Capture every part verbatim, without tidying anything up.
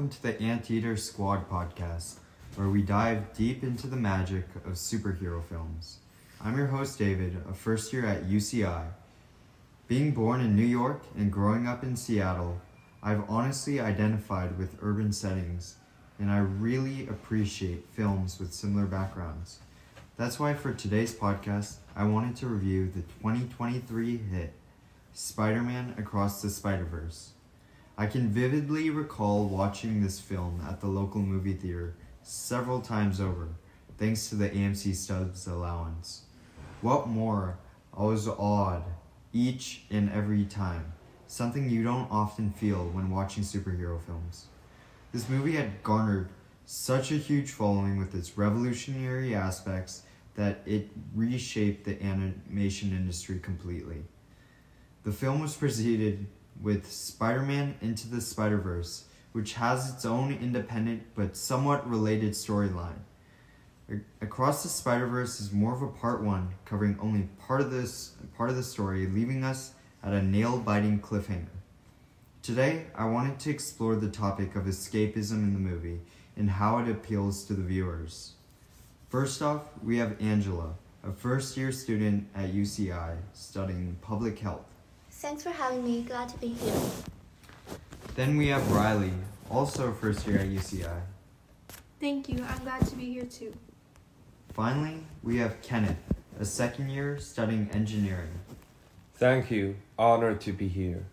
welcome to the Anteater Squad podcast, where we dive deep into the magic of superhero films. I'm your host, David, a first year at U C I. Being born in New York and growing up in Seattle, I've honestly identified with urban settings, and I really appreciate films with similar backgrounds. That's why for today's podcast, I wanted to review the twenty twenty-three hit, Spider-Man Across the Spider-Verse. I can vividly recall watching this film at the local movie theater several times over, thanks to the A M C Stubs allowance. What more, I was awed each and every time, something you don't often feel when watching superhero films. This movie had garnered such a huge following with its revolutionary aspects that it reshaped the animation industry completely. The film was preceded with Spider-Man Into the Spider-Verse, which has its own independent but somewhat related storyline. Across the Spider-Verse is more of a part one, covering only part of this part of the story, leaving us at a nail-biting cliffhanger. Today, I wanted to explore the topic of escapism in the movie and how it appeals to the viewers. First off, we have Angela, a first-year student at U C I, studying public health. Thanks for having me. Glad to be here. Then we have Riley, also a first year at U C I. Thank you. I'm glad to be here too. Finally, we have Kenneth, a second year studying engineering. Thank you. Honored to be here.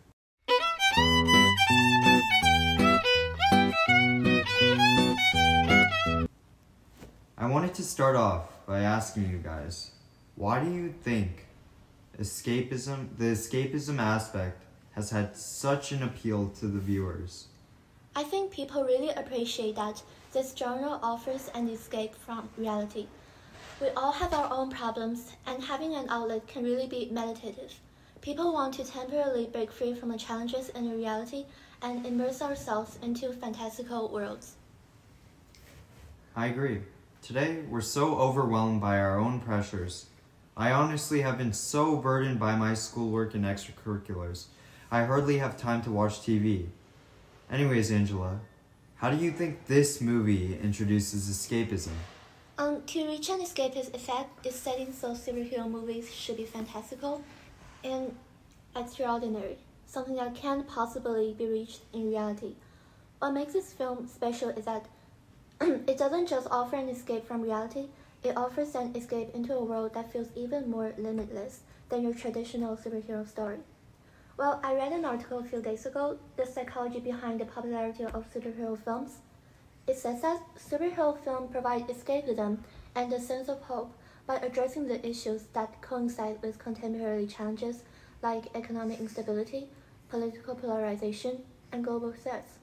I wanted to start off by asking you guys, why do you think escapism, the escapism aspect has had such an appeal to the viewers? I think people really appreciate that this genre offers an escape from reality. We all have our own problems, and having an outlet can really be meditative. People want to temporarily break free from the challenges in reality and immerse ourselves into fantastical worlds. I agree. Today, we're so overwhelmed by our own pressures. I honestly have been so burdened by my schoolwork and extracurriculars, I hardly have time to watch T V. Anyways, Angela, how do you think this movie introduces escapism? Um, to reach an escapist effect, its settings of superhero movies should be fantastical and extraordinary, something that can't possibly be reached in reality. What makes this film special is that it doesn't just offer an escape from reality, it offers an escape into a world that feels even more limitless than your traditional superhero story. Well, I read an article a few days ago, The Psychology Behind the Popularity of Superhero Films. It says that superhero films provide escapism and a sense of hope by addressing the issues that coincide with contemporary challenges like economic instability, political polarization, and global threats.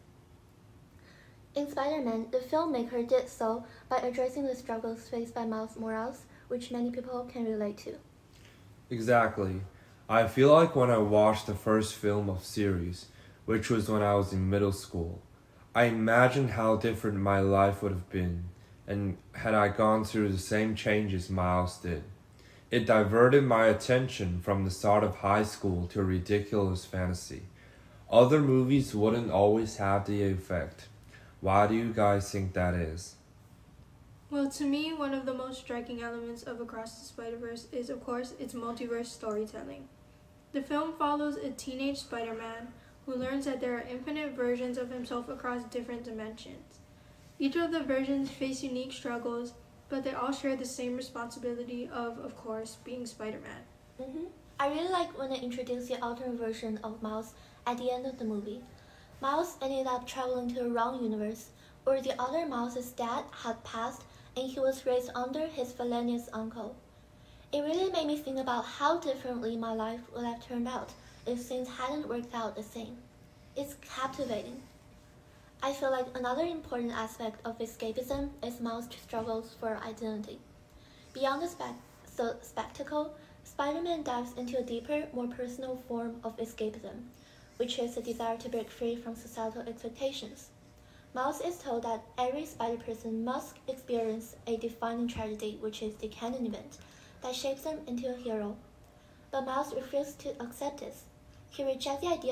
In Spider-Man, the filmmaker did so by addressing the struggles faced by Miles Morales, which many people can relate to. Exactly. I feel like when I watched the first film of series, which was when I was in middle school, I imagined how different my life would have been, and had I gone through the same changes Miles did. It diverted my attention from the start of high school to a ridiculous fantasy. Other movies wouldn't always have the effect. Why do you guys think that is? Well, to me, one of the most striking elements of Across the Spider-Verse is, of course, its multiverse storytelling. The film follows a teenage Spider-Man who learns that there are infinite versions of himself across different dimensions. Each of the versions face unique struggles, but they all share the same responsibility of, of course, being Spider-Man. Mm-hmm. I really like when they introduce the alternate version of Miles at the end of the movie. Miles ended up traveling to the wrong universe, where the other Miles' dad had passed and he was raised under his villainous uncle. It really made me think about how differently my life would have turned out if things hadn't worked out the same. It's captivating. I feel like another important aspect of escapism is Miles' struggles for identity. Beyond the, spe- the spectacle, Spider-Man dives into a deeper, more personal form of escapism, which is the desire to break free from societal expectations. Miles is told that every Spider-Person must experience a defining tragedy, which is the canon event, that shapes them into a hero. But Miles refuses to accept this. He rejects the idea that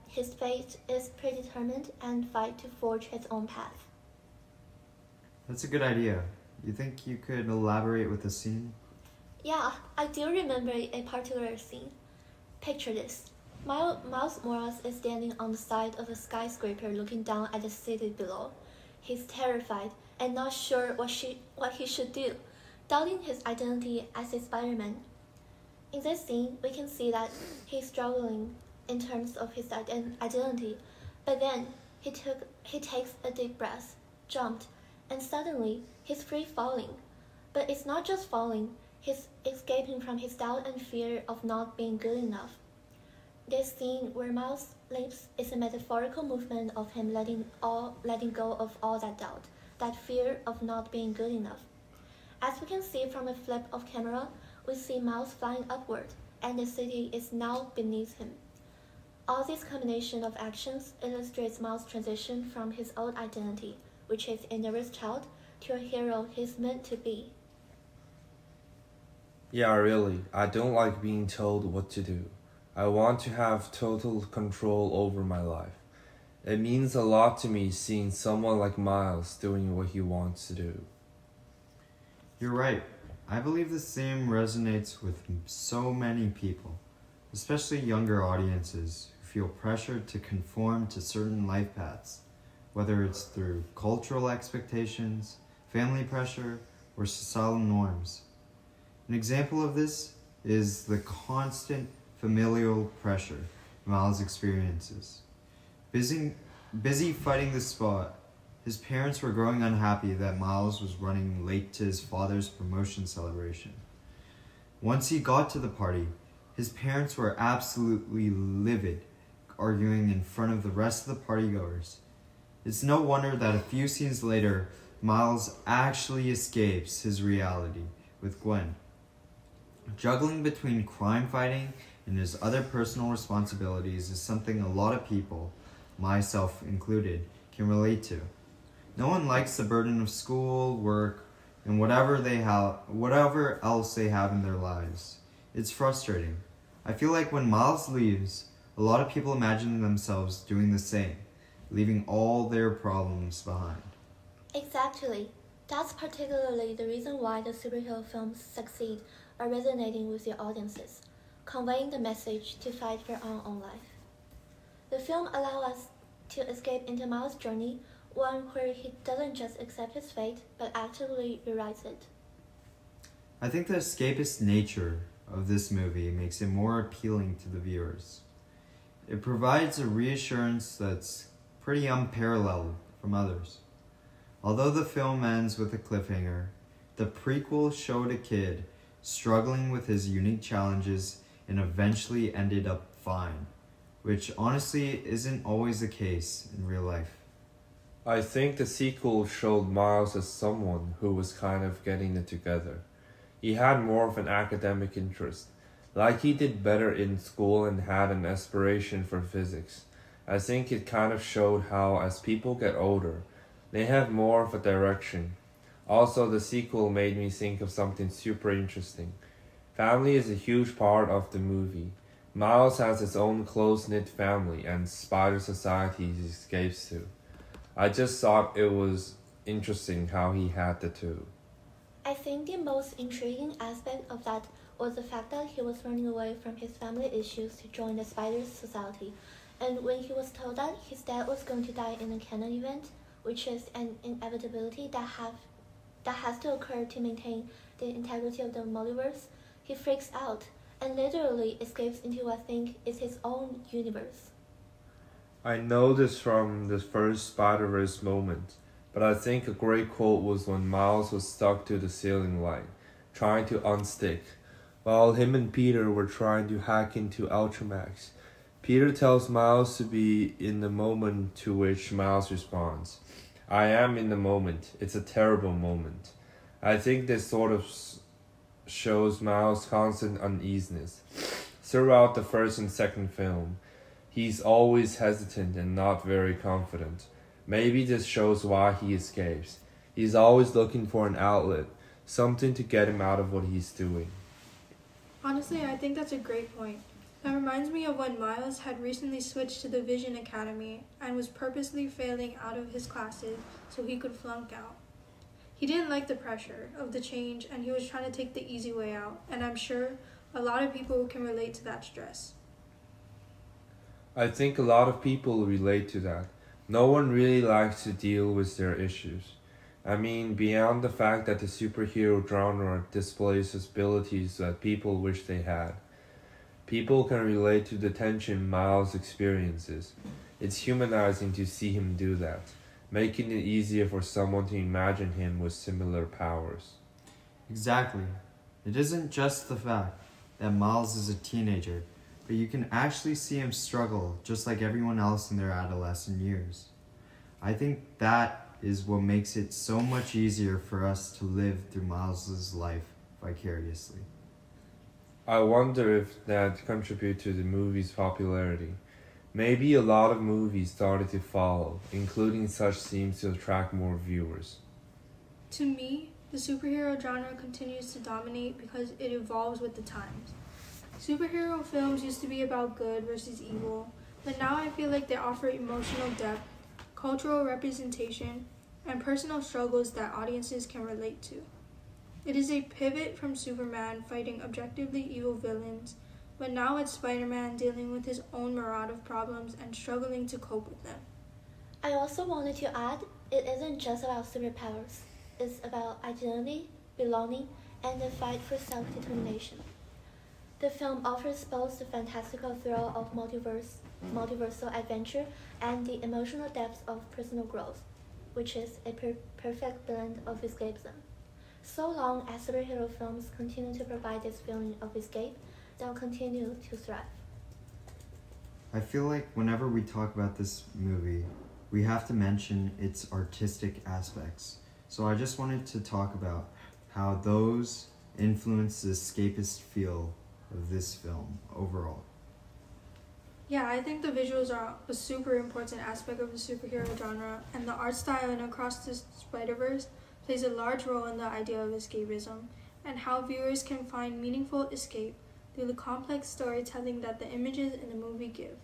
his fate is predetermined and fight to forge his own path. That's a good idea. You think you could elaborate with a scene? Yeah, I do remember a particular scene. Picture this. Miles Morales is standing on the side of a skyscraper looking down at the city below. He's terrified and not sure what, she, what he should do, doubting his identity as a Spider-Man. In this scene, we can see that he's struggling in terms of his ident- identity, but then he, took, he takes a deep breath, jumped, and suddenly he's free falling. But it's not just falling, he's escaping from his doubt and fear of not being good enough. This scene where Miles leaps is a metaphorical movement of him letting all letting go of all that doubt, that fear of not being good enough. As we can see from a flip of camera, we see Miles flying upward, and the city is now beneath him. All this combination of actions illustrates Miles' transition from his old identity, which is a nervous child, to a hero he's meant to be. Yeah, really, I don't like being told what to do. I want to have total control over my life. It means a lot to me seeing someone like Miles doing what he wants to do. You're right. I believe the theme resonates with so many people, especially younger audiences who feel pressured to conform to certain life paths, whether it's through cultural expectations, family pressure, or societal norms. An example of this is the constant familial pressure Miles experiences. Busy, busy fighting the spot, his parents were growing unhappy that Miles was running late to his father's promotion celebration. Once he got to the party, his parents were absolutely livid, arguing in front of the rest of the partygoers. It's no wonder that a few scenes later, Miles actually escapes his reality with Gwen. Juggling between crime fighting and his other personal responsibilities is something a lot of people, myself included, can relate to. No one likes the burden of school, work, and whatever they have, whatever else they have in their lives. It's frustrating. I feel like when Miles leaves, a lot of people imagine themselves doing the same, leaving all their problems behind. Exactly. That's particularly the reason why the superhero films succeed are resonating with their audiences, conveying the message to fight for our own life. The film allows us to escape into Miles' journey, one where he doesn't just accept his fate, but actively rewrites it. I think the escapist nature of this movie makes it more appealing to the viewers. It provides a reassurance that's pretty unparalleled from others. Although the film ends with a cliffhanger, the prequel showed a kid struggling with his unique challenges and eventually ended up fine, which honestly isn't always the case in real life. I think the sequel showed Miles as someone who was kind of getting it together. He had more of an academic interest, like he did better in school and had an aspiration for physics. I think it kind of showed how as people get older, they have more of a direction. Also, the sequel made me think of something super interesting. Family is a huge part of the movie. Miles has his own close-knit family and spider society he escapes to. I just thought it was interesting how he had the two. I think the most intriguing aspect of that was the fact that he was running away from his family issues to join the Spiders Society, and when he was told that his dad was going to die in a canon event, which is an inevitability that have that has to occur to maintain the integrity of the multiverse, he freaks out and literally escapes into what I think is his own universe. I know this from the first Spider-Verse moment, but I think a great quote was when Miles was stuck to the ceiling light, trying to unstick, while him and Peter were trying to hack into Ultramax. Peter tells Miles to be in the moment, to which Miles responds, "I am in the moment. It's a terrible moment." I think this sort of shows Miles' constant uneasiness. Throughout the first and second film, he's always hesitant and not very confident. Maybe this shows why he escapes. He's always looking for an outlet, something to get him out of what he's doing. Honestly, I think that's a great point. That reminds me of when Miles had recently switched to the Vision Academy and was purposely failing out of his classes so he could flunk out. He didn't like the pressure of the change and he was trying to take the easy way out, and I'm sure a lot of people can relate to that stress. I think a lot of people relate to that. No one really likes to deal with their issues. I mean, beyond the fact that the superhero genre displays abilities that people wish they had, people can relate to the tension Miles experiences. It's humanizing to see him do that, making it easier for someone to imagine him with similar powers. Exactly. It isn't just the fact that Miles is a teenager, but you can actually see him struggle just like everyone else in their adolescent years. I think that is what makes it so much easier for us to live through Miles's life vicariously. I wonder if that contributed to the movie's popularity. Maybe a lot of movies started to follow, including such themes to attract more viewers. To me, the superhero genre continues to dominate because it evolves with the times. Superhero films used to be about good versus evil, but now I feel like they offer emotional depth, cultural representation, and personal struggles that audiences can relate to. It is a pivot from Superman fighting objectively evil villains, but now it's Spider-Man dealing with his own myriad of problems and struggling to cope with them. I also wanted to add, it isn't just about superpowers. It's about identity, belonging, and the fight for self-determination. The film offers both the fantastical thrill of multiverse, multiversal adventure and the emotional depth of personal growth, which is a per- perfect blend of escapism. So long as superhero films continue to provide this feeling of escape, they'll continue to thrive. I feel like whenever we talk about this movie, we have to mention its artistic aspects. So I just wanted to talk about how those influence the escapist feel of this film overall. Yeah, I think the visuals are a super important aspect of the superhero genre, and the art style in Across the Spider-Verse plays a large role in the idea of escapism and how viewers can find meaningful escape through the complex storytelling that the images in the movie give.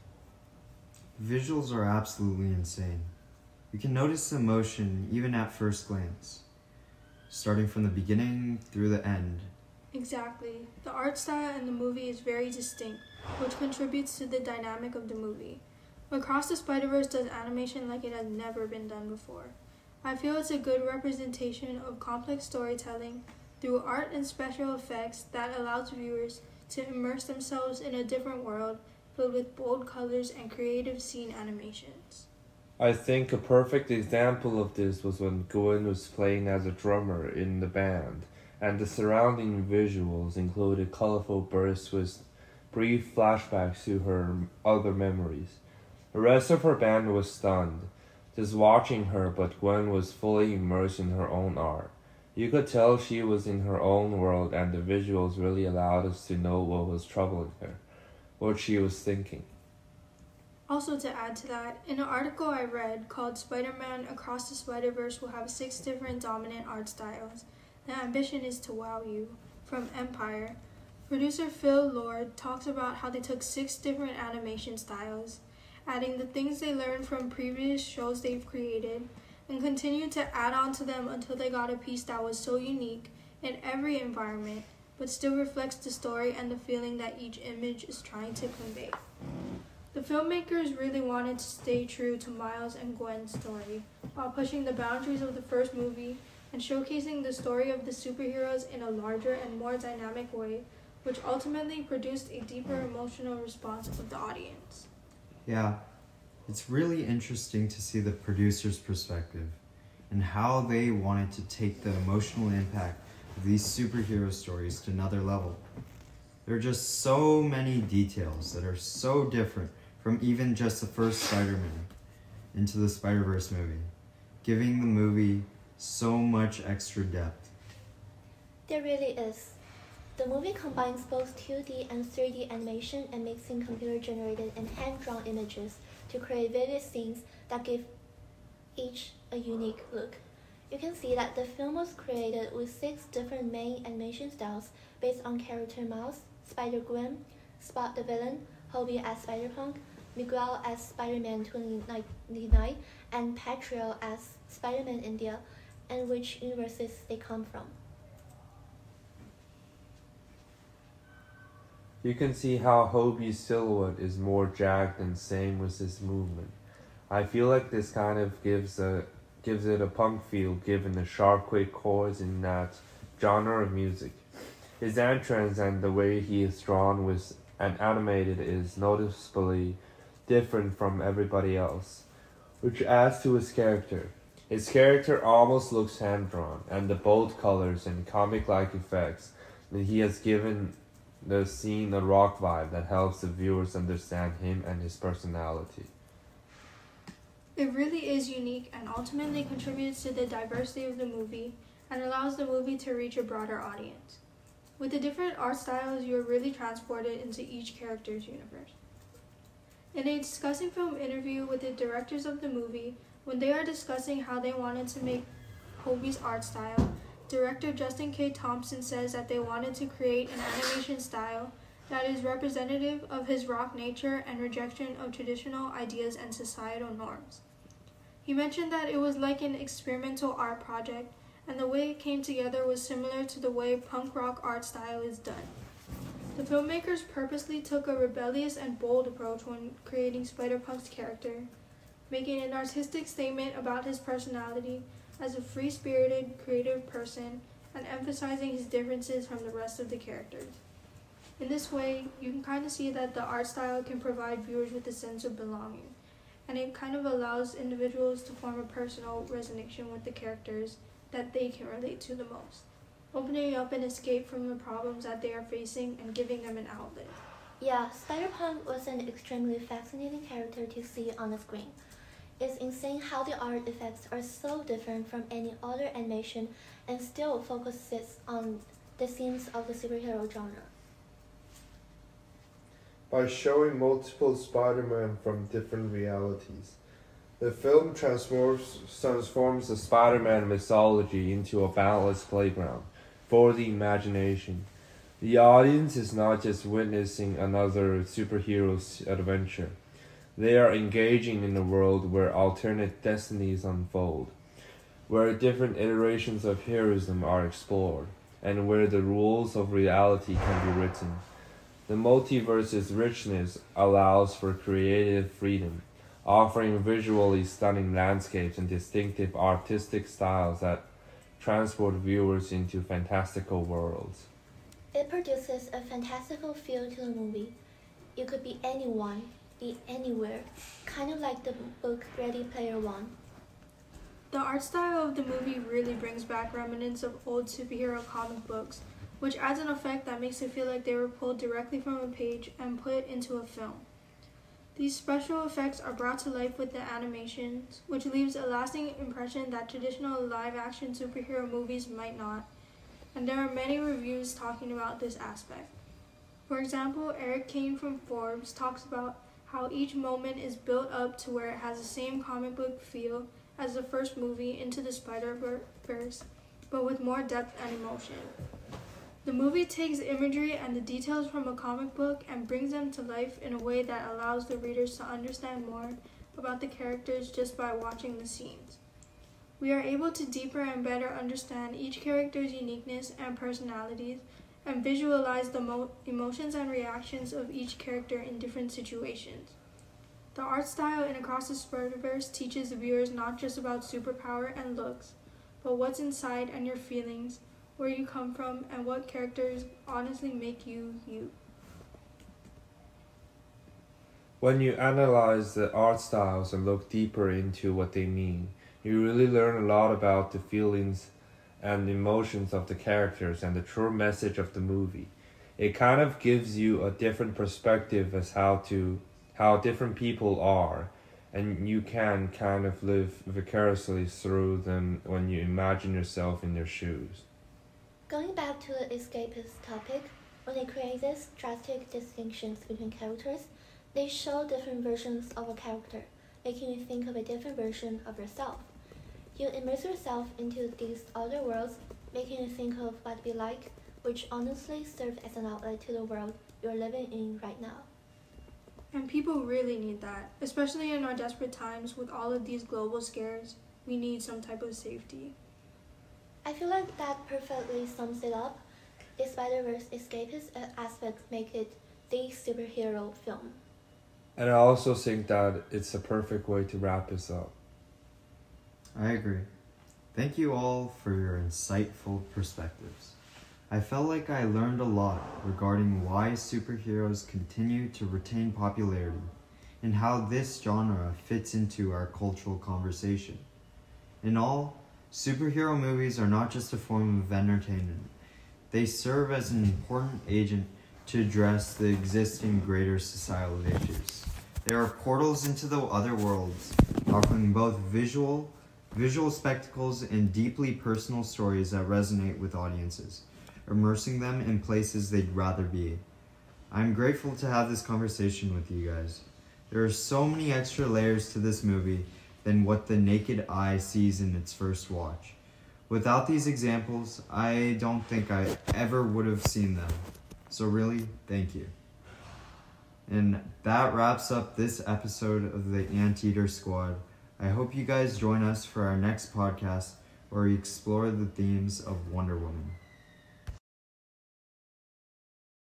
Visuals are absolutely insane. You can notice the emotion even at first glance, starting from the beginning through the end. Exactly. The art style in the movie is very distinct, which contributes to the dynamic of the movie. Across the Spider-Verse does animation like it has never been done before. I feel it's a good representation of complex storytelling through art and special effects that allows viewers to immerse themselves in a different world filled with bold colors and creative scene animations. I think a perfect example of this was when Gwen was playing as a drummer in the band, and the surrounding visuals included colorful bursts with brief flashbacks to her other memories. The rest of her band was stunned, just watching her, but Gwen was fully immersed in her own art. You could tell she was in her own world, and the visuals really allowed us to know what was troubling her, what she was thinking. Also, to add to that, in an article I read called Spider-Man Across the Spider-Verse will have six different dominant art styles. The ambition is to wow you. From Empire, producer Phil Lord talks about how they took six different animation styles, adding the things they learned from previous shows they've created, and continued to add on to them until they got a piece that was so unique in every environment, but still reflects the story and the feeling that each image is trying to convey. The filmmakers really wanted to stay true to Miles and Gwen's story, while pushing the boundaries of the first movie and showcasing the story of the superheroes in a larger and more dynamic way, which ultimately produced a deeper emotional response of the audience. Yeah, it's really interesting to see the producer's perspective and how they wanted to take the emotional impact of these superhero stories to another level. There are just so many details that are so different from even just the first Spider-Man into the Spider-Verse movie, giving the movie so much extra depth. There really is. The movie combines both two D and three D animation and mixing computer-generated and hand-drawn images to create vivid scenes that give each a unique look. You can see that the film was created with six different main animation styles based on character Miles, Spider-Gwen, Spot the villain, Hobie as Spider-Punk, Miguel as Spider-Man twenty ninety-nine, and Patriot as Spider-Man India, and which universes they come from. You can see how Hobie's silhouette is more jagged and same with his movement. I feel like this kind of gives a gives it a punk feel given the sharp quick chords in that genre of music. His entrance and the way he is drawn with and animated is noticeably different from everybody else, which adds to his character. His character almost looks hand-drawn, and the bold colors and comic-like effects that he has given the scene a rock vibe that helps the viewers understand him and his personality. It really is unique and ultimately contributes to the diversity of the movie and allows the movie to reach a broader audience. With the different art styles, you are really transported into each character's universe. In a discussing film interview with the directors of the movie, when they are discussing how they wanted to make Hobie's art style, director Justin K. Thompson says that they wanted to create an animation style that is representative of his rock nature and rejection of traditional ideas and societal norms. He mentioned that it was like an experimental art project, and the way it came together was similar to the way punk rock art style is done. The filmmakers purposely took a rebellious and bold approach when creating Spider-Punk's character, making an artistic statement about his personality as a free-spirited, creative person, and emphasizing his differences from the rest of the characters. In this way, you can kind of see that the art style can provide viewers with a sense of belonging, and it kind of allows individuals to form a personal resonation with the characters that they can relate to the most, opening up an escape from the problems that they are facing and giving them an outlet. Yeah, Spider-Punk was an extremely fascinating character to see on the screen. It's insane how the art effects are so different from any other animation and still focuses on the themes of the superhero genre. By showing multiple Spider-Man from different realities, the film transforms, transforms the Spider-Man mythology into a boundless playground for the imagination. The audience is not just witnessing another superhero's adventure. They are engaging in a world where alternate destinies unfold, where different iterations of heroism are explored, and where the rules of reality can be written. The multiverse's richness allows for creative freedom, offering visually stunning landscapes and distinctive artistic styles that transport viewers into fantastical worlds. It produces a fantastical feel to the movie. You could be anyone, be anywhere, kind of like the book Ready Player One. The art style of the movie really brings back remnants of old superhero comic books, which adds an effect that makes it feel like they were pulled directly from a page and put into a film. These special effects are brought to life with the animations, which leaves a lasting impression that traditional live-action superhero movies might not, and there are many reviews talking about this aspect. For example, Eric Kane from Forbes talks about how each moment is built up to where it has the same comic book feel as the first movie, Into the Spider-Verse, but with more depth and emotion. The movie takes imagery and the details from a comic book and brings them to life in a way that allows the readers to understand more about the characters just by watching the scenes. We are able to deeper and better understand each character's uniqueness and personalities and visualize the mo- emotions and reactions of each character in different situations. The art style in Across the Spider-Verse teaches the viewers not just about superpower and looks, but what's inside and your feelings, where you come from, and what characters honestly make you, you. When you analyze the art styles and look deeper into what they mean, you really learn a lot about the feelings and emotions of the characters and the true message of the movie. It kind of gives you a different perspective as how to how different people are, and you can kind of live vicariously through them when you imagine yourself in their shoes. Going back to the escapist topic, when they create these drastic distinctions between characters, they show different versions of a character, making you think of a different version of yourself. You immerse yourself into these other worlds, making you think of what it'd be like which honestly serve as an outlet to the world we're living in right now. And people really need that, especially in our desperate times with all of these global scares. We need some type of safety. I feel like that perfectly sums it up. The Spider-Verse escapist aspects make it the superhero film. And I also think that it's a perfect way to wrap this up. I agree. Thank you all for your insightful perspectives. I felt like I learned a lot regarding why superheroes continue to retain popularity and how this genre fits into our cultural conversation. In all, superhero movies are not just a form of entertainment. They serve as an important agent to address the existing greater societal issues. They are portals into the other worlds, offering both visual, visual spectacles and deeply personal stories that resonate with audiences, immersing them in places they'd rather be. I'm grateful to have this conversation with you guys. There are so many extra layers to this movie than what the naked eye sees in its first watch. Without these examples, I don't think I ever would have seen them. So really, thank you. And that wraps up this episode of the Anteater Squad. I hope you guys join us for our next podcast where we explore the themes of Wonder Woman.